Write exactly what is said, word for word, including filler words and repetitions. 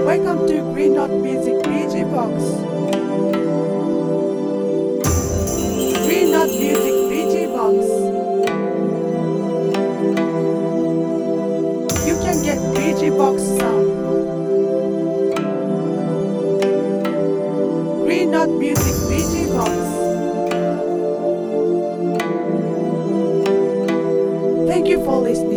Welcome to Green Dot Music B G Box. Green Dot Music B G Box. You can get B G Box sound. Green Dot Music B G Box. Thank you for listening.